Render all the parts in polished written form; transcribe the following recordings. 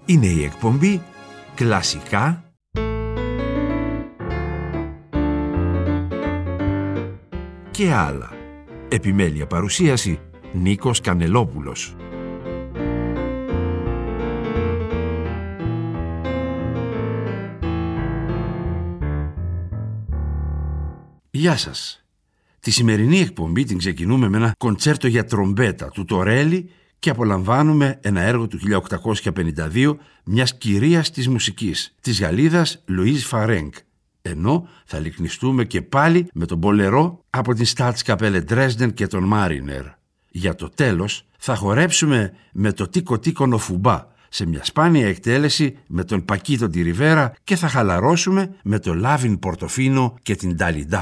Είναι η εκπομπή Κλασικά και άλλα. Επιμέλεια παρουσίαση Νίκος Κανελόπουλος. Γεια σας. Τη σημερινή εκπομπή την ξεκινούμε με ένα κοντσέρτο για τρομπέτα του Τορέλι και απολαμβάνουμε ένα έργο του 1852 μιας κυρίας της μουσικής, της Γαλλίδας Λουίζ Φαρένκ. Ενώ θα λυκνιστούμε και πάλι με τον Μπολερό από την Staatskapelle Dresden και τον Μάρινερ. Για το τέλος θα χορέψουμε με το Τίκο Τίκο Νοφουμπά σε μια σπάνια εκτέλεση με τον Πακίτο Ντι Ριβέρα και θα χαλαρώσουμε με το Λάβιν Πορτοφίνο και την Νταλιντά.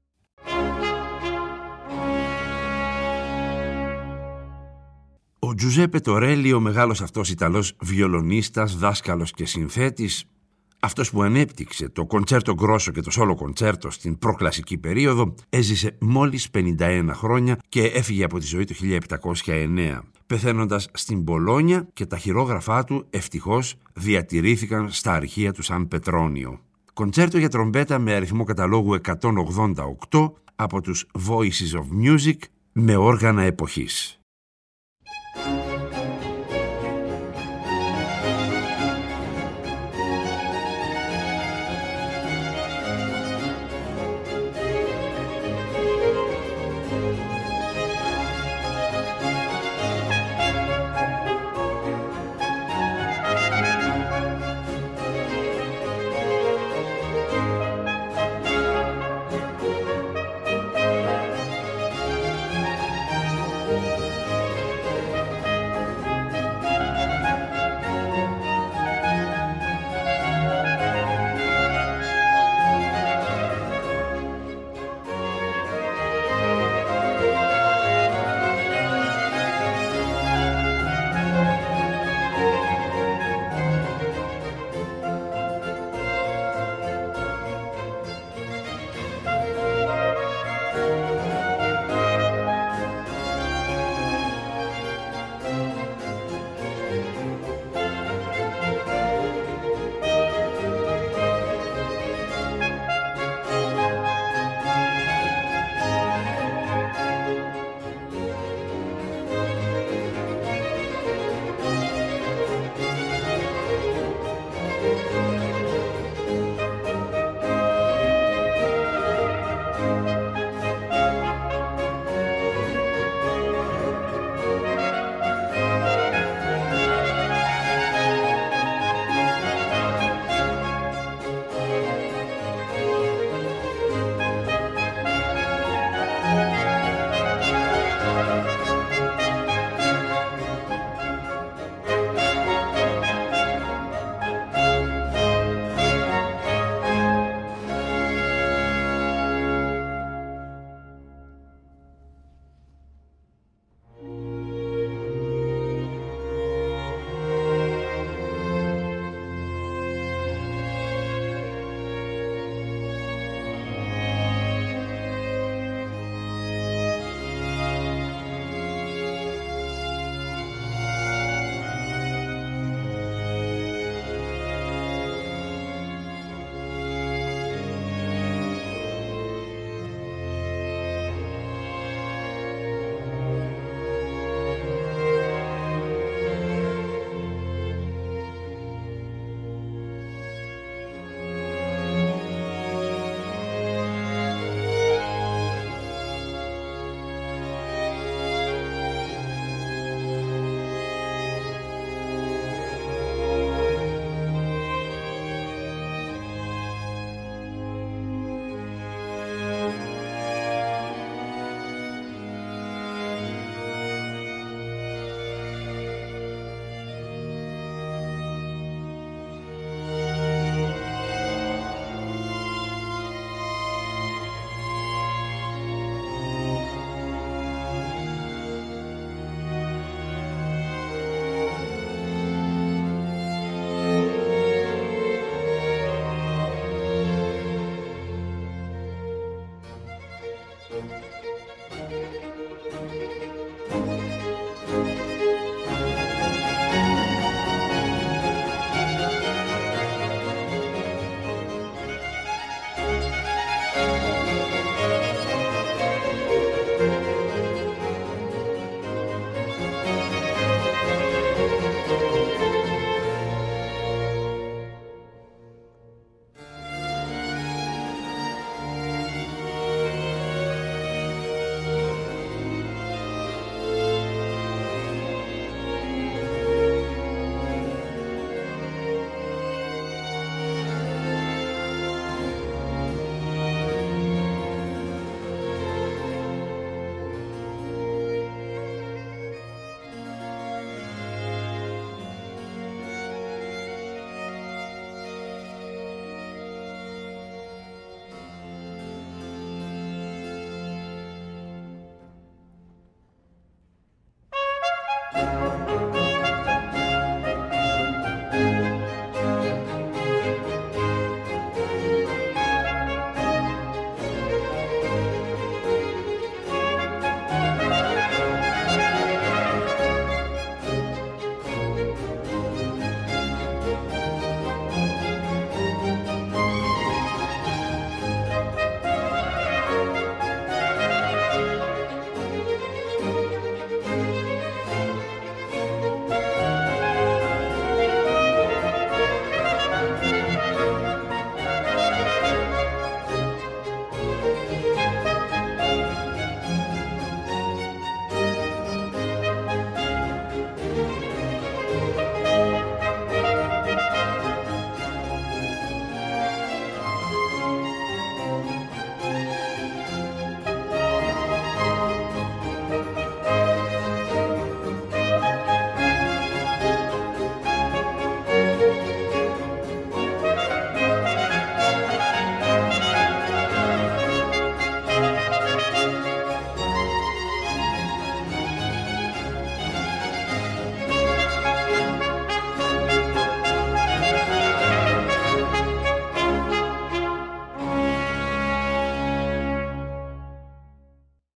Ο Τζουζέπε Τορέλι, ο μεγάλος αυτός Ιταλός βιολονίστας, δάσκαλος και συνθέτης, αυτός που ανέπτυξε το κοντσέρτο γκρόσο και το σόλο κοντσέρτο στην προκλασική περίοδο, έζησε μόλις 51 χρόνια και έφυγε από τη ζωή το 1709, πεθαίνοντας στην Μπολόνια και τα χειρόγραφά του ευτυχώς διατηρήθηκαν στα αρχεία του Σαν Πετρόνιο. Κοντσέρτο για τρομπέτα με αριθμό καταλόγου 188 από τους Voices of Music με όργανα εποχής.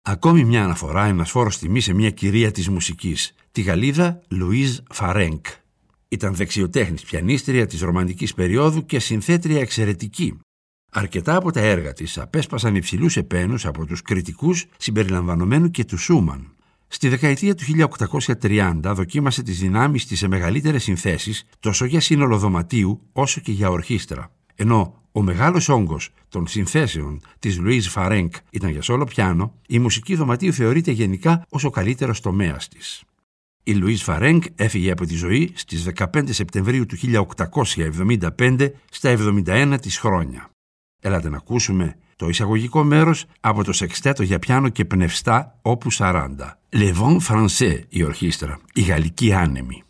Ακόμη μια αναφορά, ένας φόρος τιμής σε μια κυρία της μουσικής, τη Γαλλίδα Λουίζ Φαρένκ. Ήταν δεξιοτέχνης πιανίστρια της ρομαντικής περίοδου και συνθέτρια εξαιρετική. Αρκετά από τα έργα της απέσπασαν υψηλούς επένους από τους κριτικούς συμπεριλαμβανομένου και του Σούμαν. Στη δεκαετία του 1830 δοκίμασε τις δυνάμεις της σε μεγαλύτερες συνθέσεις τόσο για σύνολο δωματίου όσο και για ορχήστρα. Ενώ ο μεγάλος όγκος των συνθέσεων της Λουίζ Φαρένκ ήταν για σόλο πιάνο, η μουσική δωματίου θεωρείται γενικά ως ο καλύτερος τομέας της. Η Λουίζ Φαρένκ έφυγε από τη ζωή στις 15 Σεπτεμβρίου του 1875 στα 71 της χρόνια. Έλατε να ακούσουμε το εισαγωγικό μέρος από το σεξτέτο για πιάνο και πνευστά όπου 40. Le Vent Français, η ορχήστρα, η γαλλική άνεμη.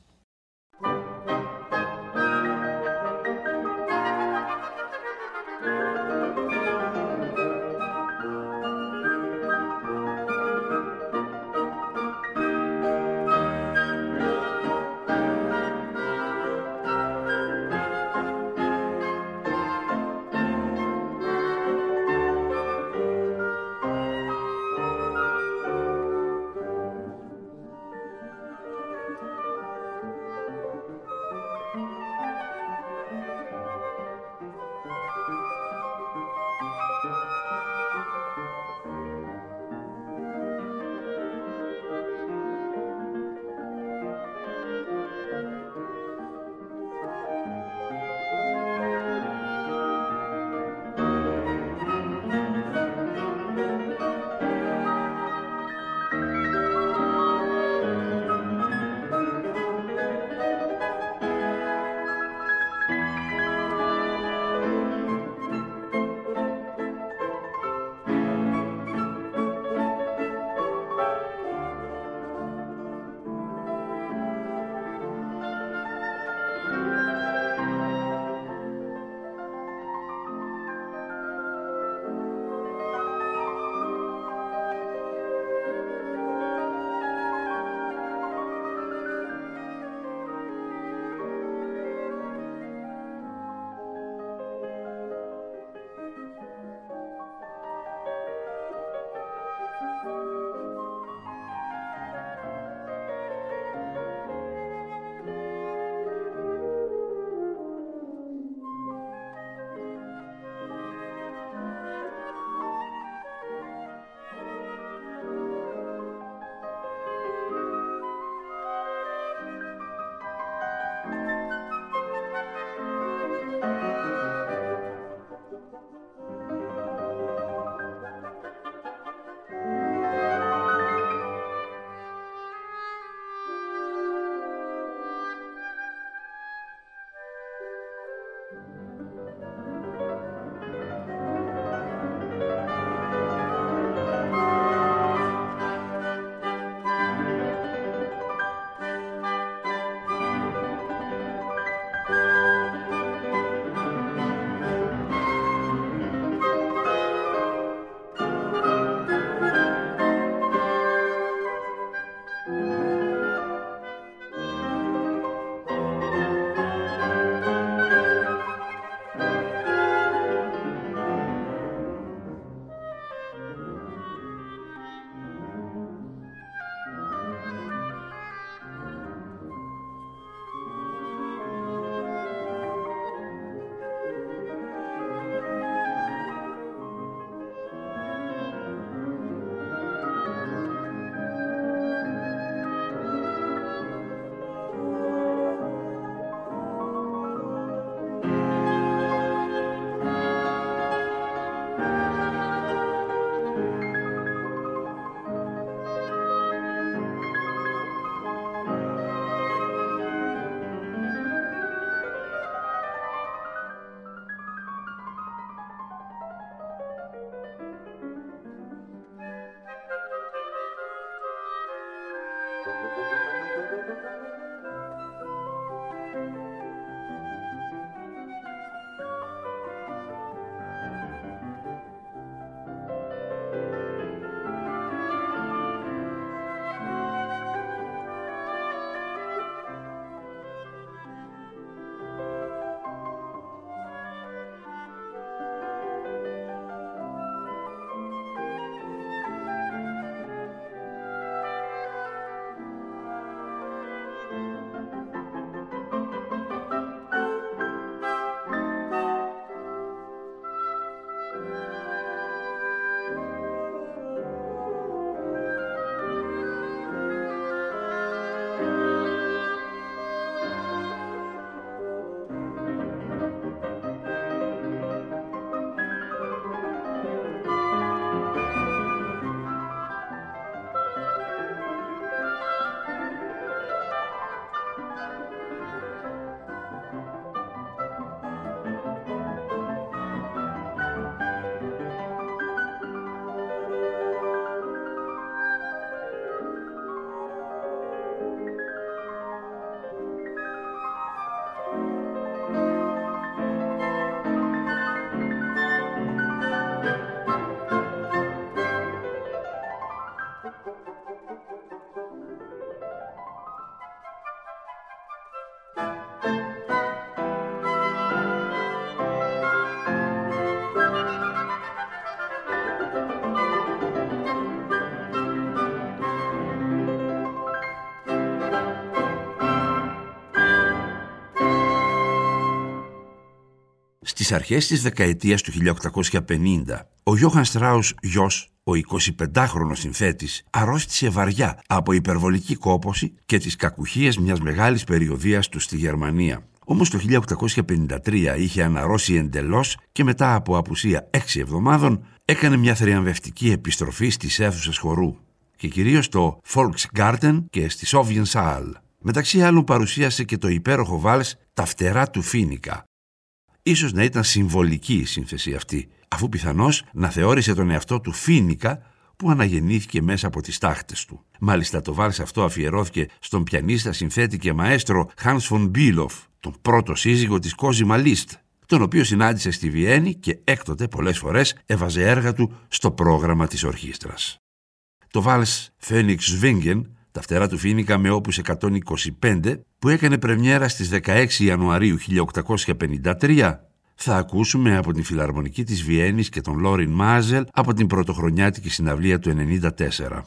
Στις αρχές της δεκαετίας του 1850, ο Γιώχαν Στράους γιος, ο 25χρονος συνθέτης, αρρώστησε βαριά από υπερβολική κόπωση και τις κακουχίες μιας μεγάλης περιοδείας του στη Γερμανία. Όμως το 1853 είχε αναρρώσει εντελώς και μετά από απουσία 6 εβδομάδων έκανε μια θριαμβευτική επιστροφή στις αίθουσες χορού και κυρίως στο Volksgarten και στη Sovjensaal. Μεταξύ άλλων παρουσίασε και το υπέροχο βάλς «Τα φτερά του Φίνικα». Ίσως να ήταν συμβολική η σύνθεση αυτή, αφού πιθανώς να θεώρησε τον εαυτό του Φίνικα που αναγεννήθηκε μέσα από τις τάχτες του. Μάλιστα το βάλς αυτό αφιερώθηκε στον πιανίστα, συνθέτη και μαέστρο Hans von Bülow, τον πρώτο σύζυγο της Cosima Liszt, τον οποίο συνάντησε στη Βιέννη και έκτοτε πολλές φορές έβαζε έργα του στο πρόγραμμα της ορχήστρας. Το βάλς Phoenix Schwingen, τα φτερά του Φίνικα με όπους 125, που έκανε πρεμιέρα στις 16 Ιανουαρίου 1853, θα ακούσουμε από την Φιλαρμονική της Βιέννης και τον Λόριν Μάζελ από την πρωτοχρονιάτικη συναυλία του 1994.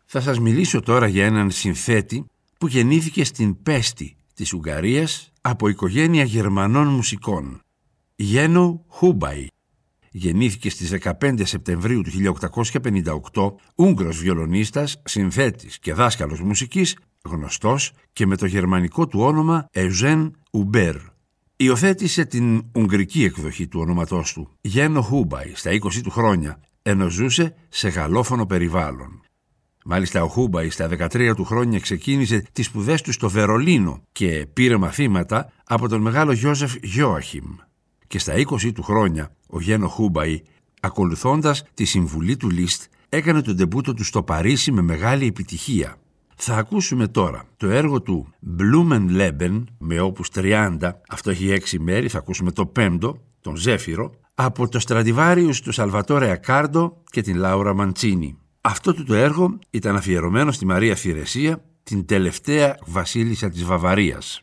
Θα σας μιλήσω τώρα για έναν συνθέτη που γεννήθηκε στην Πέστη της Ουγγαρίας από οικογένεια Γερμανών μουσικών. Γένο Χούμπαϊ. Γεννήθηκε στις 15 Σεπτεμβρίου του 1858, Ούγγρος βιολονίστας, συνθέτης και δάσκαλος μουσικής, γνωστός και με το γερμανικό του όνομα Εουζέν Ουμπέρ. Υιοθέτησε την ουγγρική εκδοχή του ονόματός του, Γένο Χούμπαϊ, στα 20 του χρόνια, ενώ ζούσε σε γαλλόφωνο περιβάλλον. Μάλιστα ο Χούμπαϊ στα 13 του χρόνια ξεκίνησε τις σπουδές του στο Βερολίνο και πήρε μαθήματα από τον μεγάλο Γιώζεφ Γιόαχιμ. Και στα 20 του χρόνια ο Γένο Χούμπαϊ, ακολουθώντας τη συμβουλή του Λίστ, έκανε τον ντεμπούτο του στο Παρίσι με μεγάλη επιτυχία. Θα ακούσουμε τώρα το έργο του Blumenleben με όπους 30, αυτό έχει 6 μέρη, θα ακούσουμε το 5ο, τον Ζέφυρο, από το Στραντιβάριους του Σαλβατόρε Ακάρντο και την Λάουρα Μαντσίνη. Αυτό το έργο ήταν αφιερωμένο στη Μαρία Θηρεσία, την τελευταία βασίλισσα της Βαβαρίας.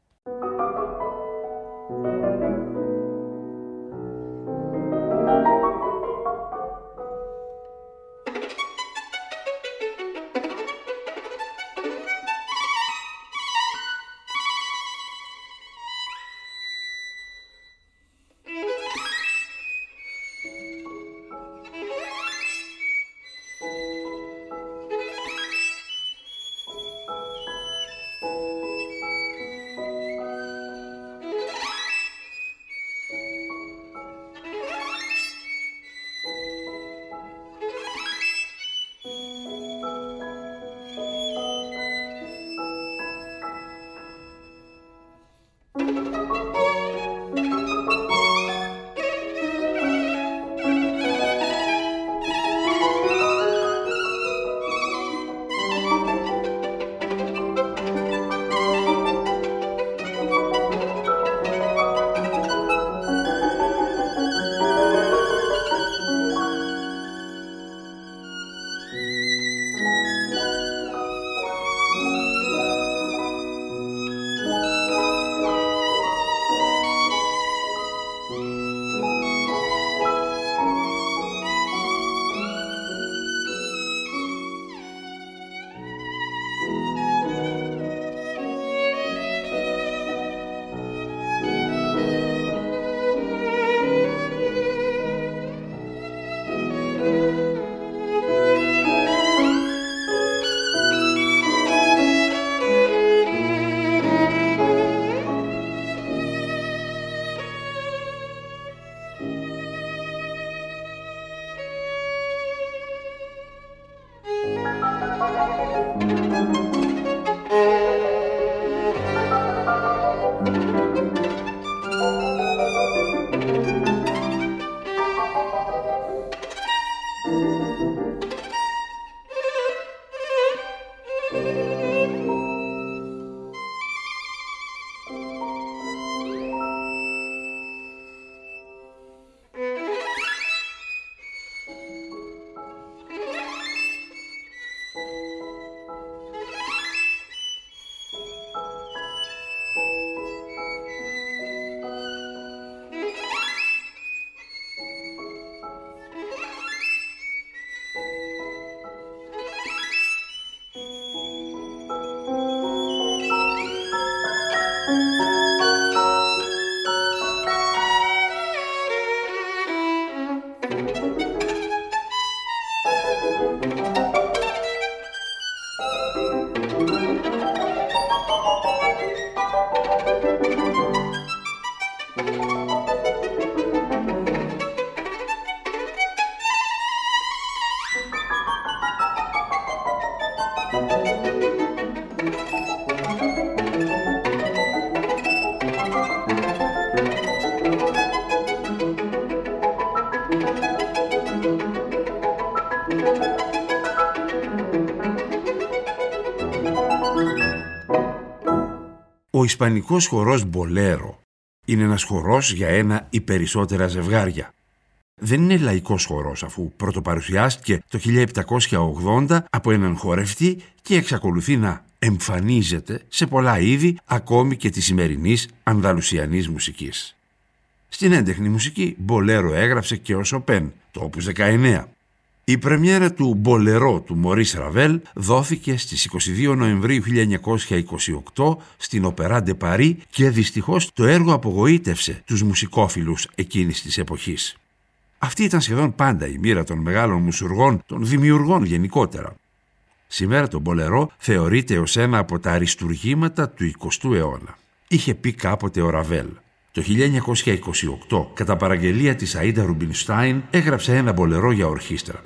Ο ισπανικός χορός Μπολέρο είναι ένας χορός για ένα ή περισσότερα ζευγάρια. Δεν είναι λαϊκός χορός, αφού πρωτοπαρουσιάστηκε το 1780 από έναν χορευτή και εξακολουθεί να εμφανίζεται σε πολλά είδη ακόμη και της σημερινής ανδαλουσιανής μουσικής. Στην έντεχνη μουσική Μπολέρο έγραψε και ο Σοπέν, το όπους 19. Η πρεμιέρα του «Μπολερό» του Μωρίς Ραβέλ δόθηκε στις 22 Νοεμβρίου 1928 στην Οπερά ντε Παρί και δυστυχώς το έργο απογοήτευσε τους μουσικόφιλους εκείνης της εποχής. Αυτή ήταν σχεδόν πάντα η μοίρα των μεγάλων μουσουργών, των δημιουργών γενικότερα. Σήμερα το «Μπολερό» θεωρείται ως ένα από τα αριστουργήματα του 20ου αιώνα. Είχε πει κάποτε ο Ραβέλ. Το 1928, κατά παραγγελία της Αΐντα Ρουμπινστάιν, έγραψε ένα μπολερό για ορχήστρα.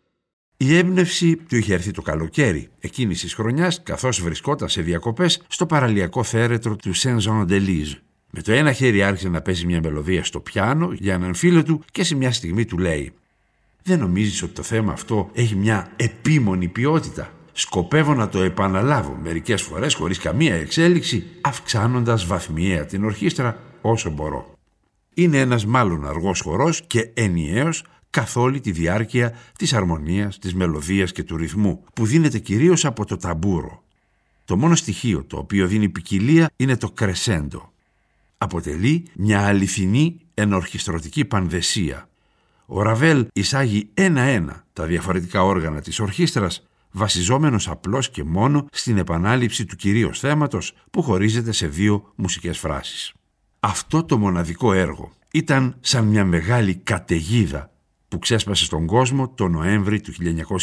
Η έμπνευση του είχε έρθει το καλοκαίρι εκείνης της χρονιάς, καθώς βρισκόταν σε διακοπές στο παραλιακό θέρετρο του Σεν-Ζαν-ντε-Λίζ. Με το ένα χέρι άρχισε να παίζει μια μελωδία στο πιάνο για έναν φίλο του και σε μια στιγμή του λέει: «Δεν νομίζεις ότι το θέμα αυτό έχει μια επίμονη ποιότητα? Σκοπεύω να το επαναλάβω μερικές φορές χωρίς καμία εξέλιξη, αυξάνοντας βαθμιαία την ορχήστρα όσο μπορώ». Είναι ένας μάλλον αργός χορός και ενιαίος καθ' όλη τη διάρκεια της αρμονίας, της μελωδίας και του ρυθμού, που δίνεται κυρίως από το ταμπούρο. Το μόνο στοιχείο το οποίο δίνει ποικιλία είναι το κρεσέντο. Αποτελεί μια αληθινή ενορχιστρωτική πανδεσία. Ο Ραβέλ εισάγει ένα-ένα τα διαφορετικά όργανα της ορχήστρας, βασιζόμενος απλώς και μόνο στην επανάληψη του κυρίως θέματος που χωρίζεται σε δύο μουσικές φράσεις. Αυτό το μοναδικό έργο ήταν σαν μια μεγάλη καταιγίδα που ξέσπασε στον κόσμο το Νοέμβρη του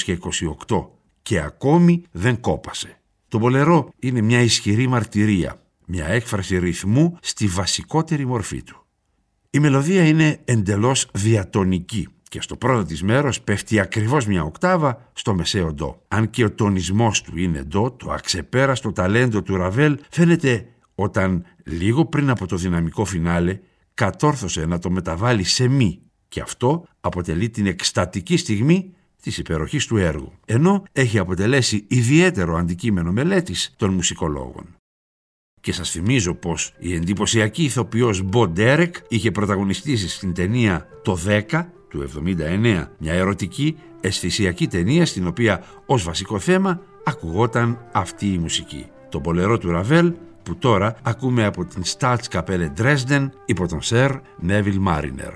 1928 και ακόμη δεν κόπασε. Το μπολερό είναι μια ισχυρή μαρτυρία, μια έκφραση ρυθμού στη βασικότερη μορφή του. Η μελωδία είναι εντελώς διατονική και στο πρώτο της μέρος πέφτει ακριβώς μια οκτάβα στο μεσαίο ντο. Αν και ο τονισμός του είναι ντο, το αξεπέραστο ταλέντο του Ραβέλ φαίνεται όταν λίγο πριν από το δυναμικό φινάλε κατόρθωσε να το μεταβάλει σε μη, και αυτό αποτελεί την εκστατική στιγμή της υπεροχής του έργου, ενώ έχει αποτελέσει ιδιαίτερο αντικείμενο μελέτης των μουσικολόγων. Και σας θυμίζω πως η εντυπωσιακή ηθοποιός Μπο Ντέρεκ είχε πρωταγωνιστήσει στην ταινία «Το 10» του 1979, μια ερωτική, αισθησιακή ταινία στην οποία ως βασικό θέμα ακουγόταν αυτή η μουσική. Το μπολερό του Ραβέλ, που τώρα ακούμε από την Staatskapelle Dresden υπό τον Σερ Νέβιλ Μάρινερ.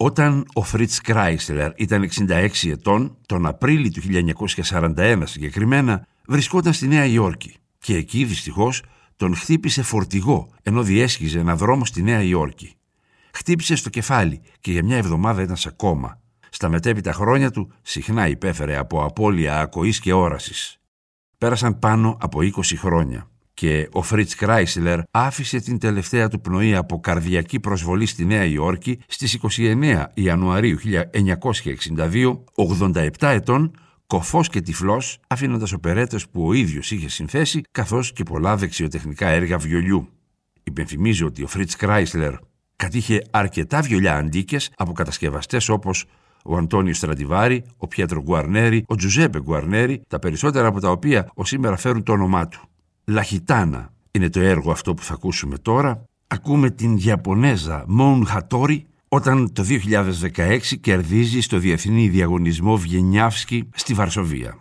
Όταν ο Φριτς Κράισλερ ήταν 66 ετών, τον Απρίλιο του 1941 συγκεκριμένα, βρισκόταν στη Νέα Υόρκη και εκεί δυστυχώς τον χτύπησε φορτηγό ενώ διέσχιζε ένα δρόμο στη Νέα Υόρκη. Χτύπησε στο κεφάλι και για μια εβδομάδα ήταν σε κόμμα. Στα μετέπειτα χρόνια του συχνά υπέφερε από απώλεια ακοής και όρασης. Πέρασαν πάνω από 20 χρόνια και ο Φριτς Κράισλερ άφησε την τελευταία του πνοή από καρδιακή προσβολή στη Νέα Υόρκη στις 29 Ιανουαρίου 1962, 87 ετών, κωφός και τυφλός, αφήνοντας οπερέτες που ο ίδιος είχε συνθέσει, καθώς και πολλά δεξιοτεχνικά έργα βιολιού. Υπενθυμίζω ότι ο Φριτς Κράισλερ κατήχε αρκετά βιολιά αντίκες από κατασκευαστές όπως ο Αντώνιο Στραντιβάρη, ο Πιέτρο Γκουαρνέρι, ο Τζουζέπε Γκουαρνέρι, τα περισσότερα από τα οποία ως σήμερα φέρουν το όνομά του. Λαχιτάνα είναι το έργο αυτό που θα ακούσουμε τώρα. Ακούμε την Ιαπωνέζα Μόουν Χατόρι όταν το 2016 κερδίζει στο Διεθνή Διαγωνισμό Βιενιάβσκι στη Βαρσοβία.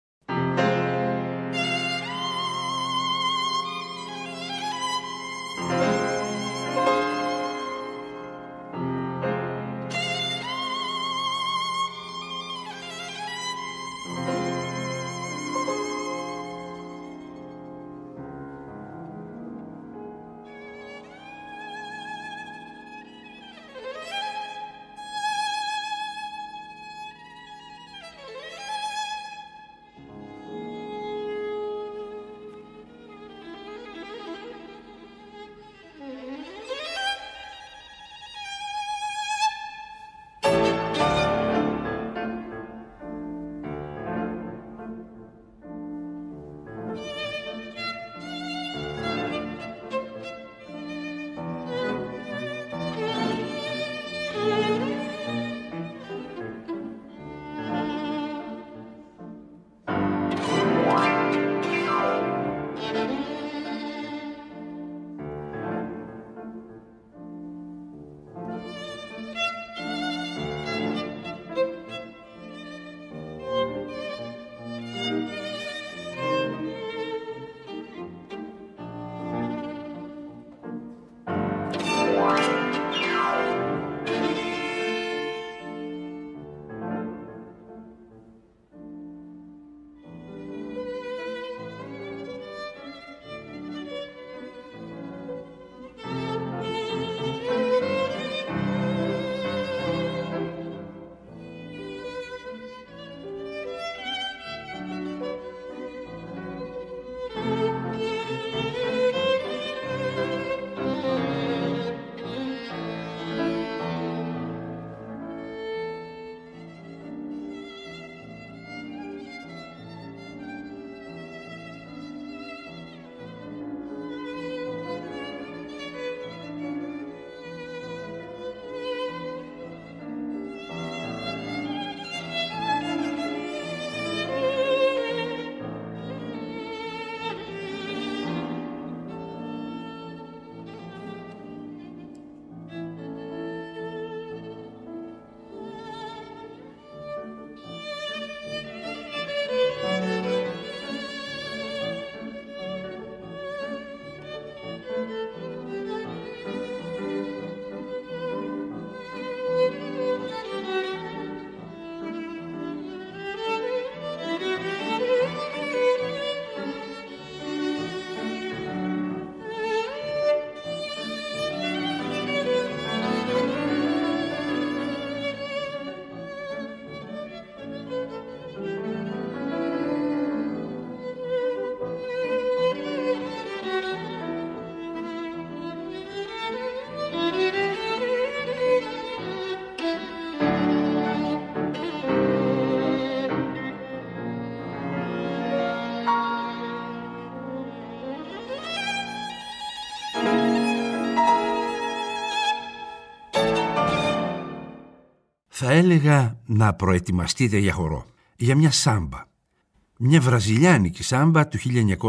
Θα έλεγα να προετοιμαστείτε για χορό, για μια σάμπα. Μια βραζιλιάνικη σάμπα του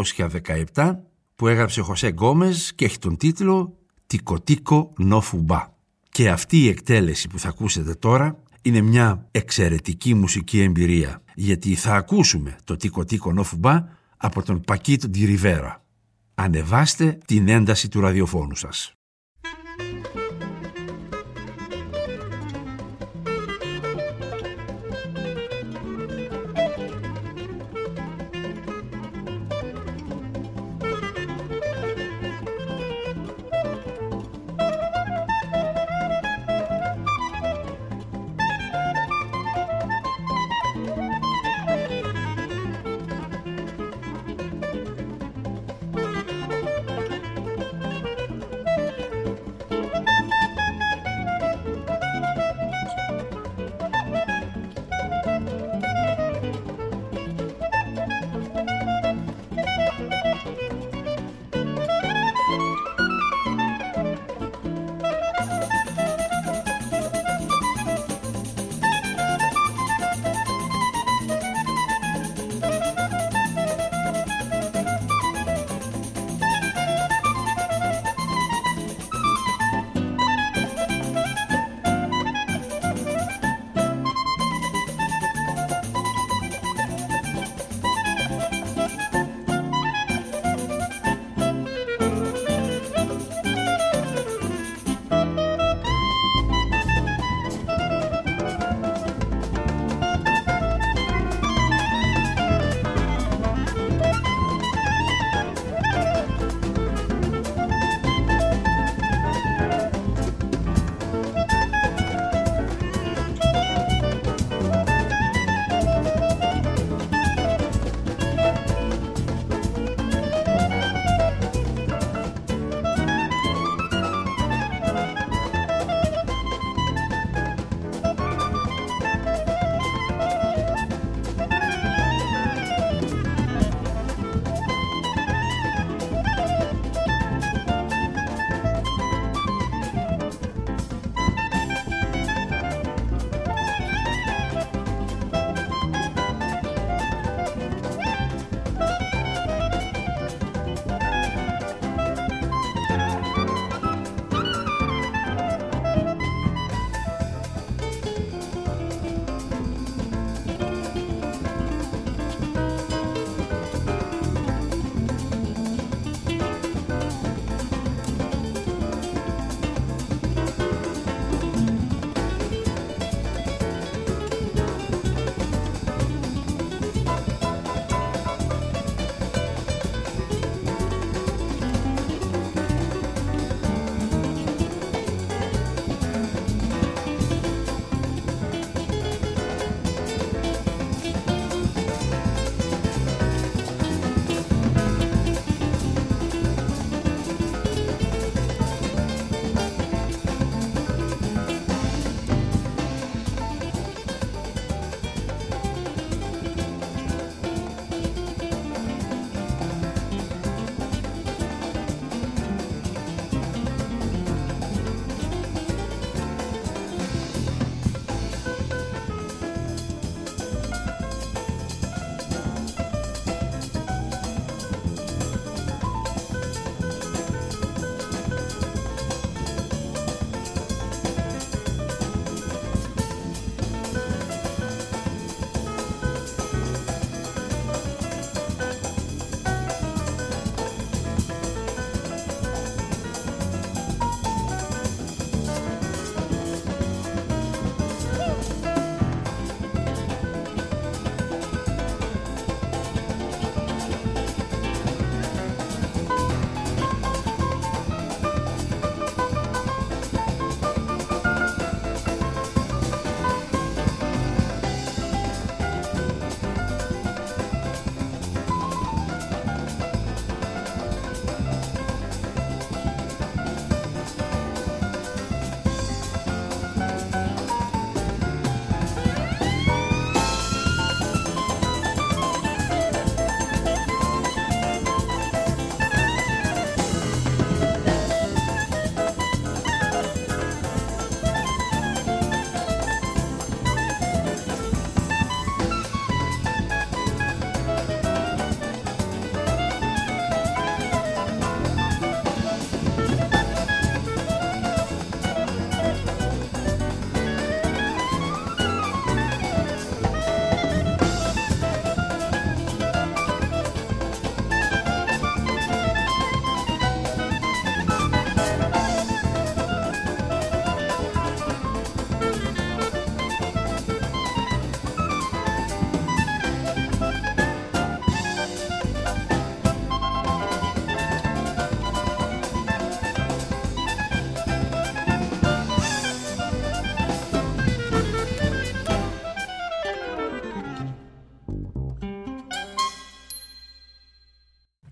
1917 που έγραψε ο Χωσέ Γκόμες και έχει τον τίτλο «Τικο Τικο No Fubá». Και αυτή η εκτέλεση που θα ακούσετε τώρα είναι μια εξαιρετική μουσική εμπειρία, γιατί θα ακούσουμε το «Τικο Τικο No Fubá» από τον Πακίτο Ντι Ριβέρα. Ανεβάστε την ένταση του ραδιοφώνου σας.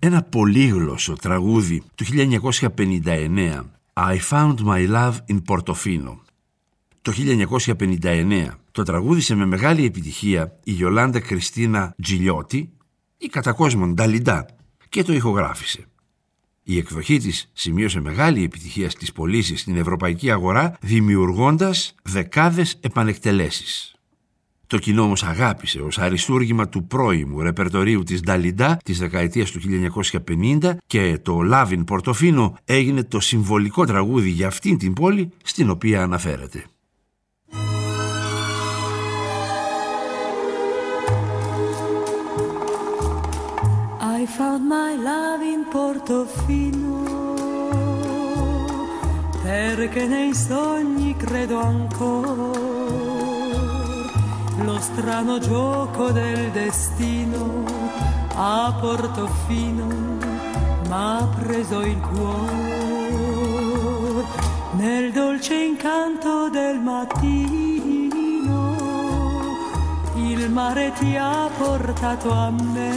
ένα πολύγλωσσο τραγούδι του 1959, I Found My Love in Portofino. Το 1959 το τραγούδισε με μεγάλη επιτυχία η Γιολάντα Κριστίνα Τζιλιώτη, η κατά κόσμον Νταλιντά, και το ηχογράφησε. Η εκδοχή της σημείωσε μεγάλη επιτυχία στις πωλήσεις στην ευρωπαϊκή αγορά, δημιουργώντας δεκάδες επανεκτελέσεις. Το κοινό όμως αγάπησε ως αριστούργημα του πρώιμου ρεπερτορίου της Νταλιντά της δεκαετίας του 1950 και το Love in Portofino έγινε το συμβολικό τραγούδι για αυτήν την πόλη στην οποία αναφέρεται. I found my love in Portofino, perché nei sogni credo ancora. Lo strano gioco del destino a Portofino m'ha preso il cuore. Nel dolce incanto del mattino il mare ti ha portato a me.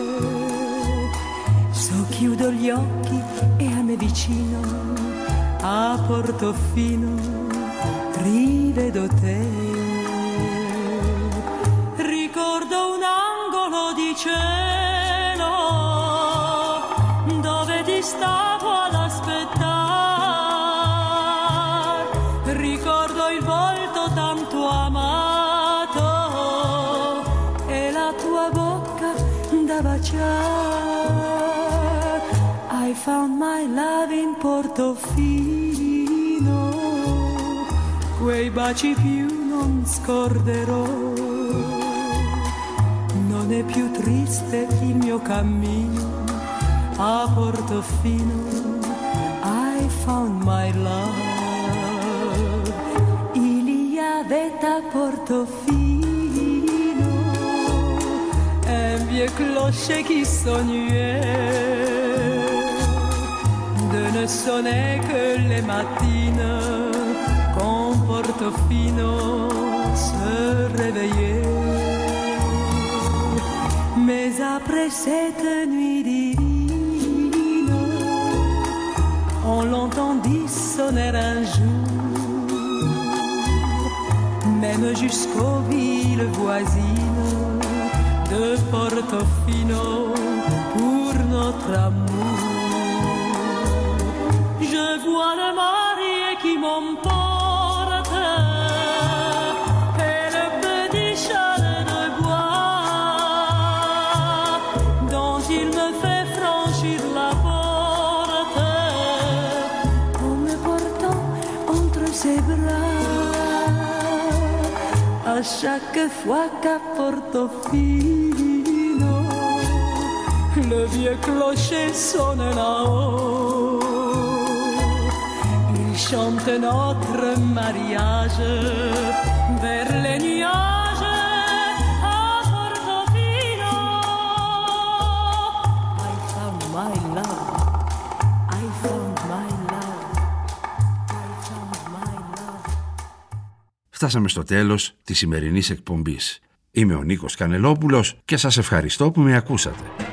Chiudo gli occhi e a me vicino a Portofino rivedo te. Ricordo un angolo di cielo dove ti stavo ad aspettare. Ricordo il volto tanto amato e la tua bocca da baciare. I found my love in Portofino, quei baci più non scorderò. Non è più triste il mio cammino a Portofino. I found my love. Il y avait à Portofino un vieux clocher qui sonnait. Ne sonnait que les matines quand Portofino se réveillait. Mais après cette nuit divine, on l'entendit sonner un jour, même jusqu'aux villes voisines de Portofino pour notre amour. Je vois le marié qui m'emporte et le petit chalet de bois dont il me fait franchir la porte en me portant entre ses bras. À chaque fois qu'à Portofino le vieux clocher sonne là-haut, chante notre mariage vers les nuages à Portofino. I found my love, I found my love, I found my love. Φτάσαμε στο τέλος της σημερινής εκπομπής. Είμαι ο Νίκος Κανελόπουλος και σας ευχαριστώ που με ακούσατε.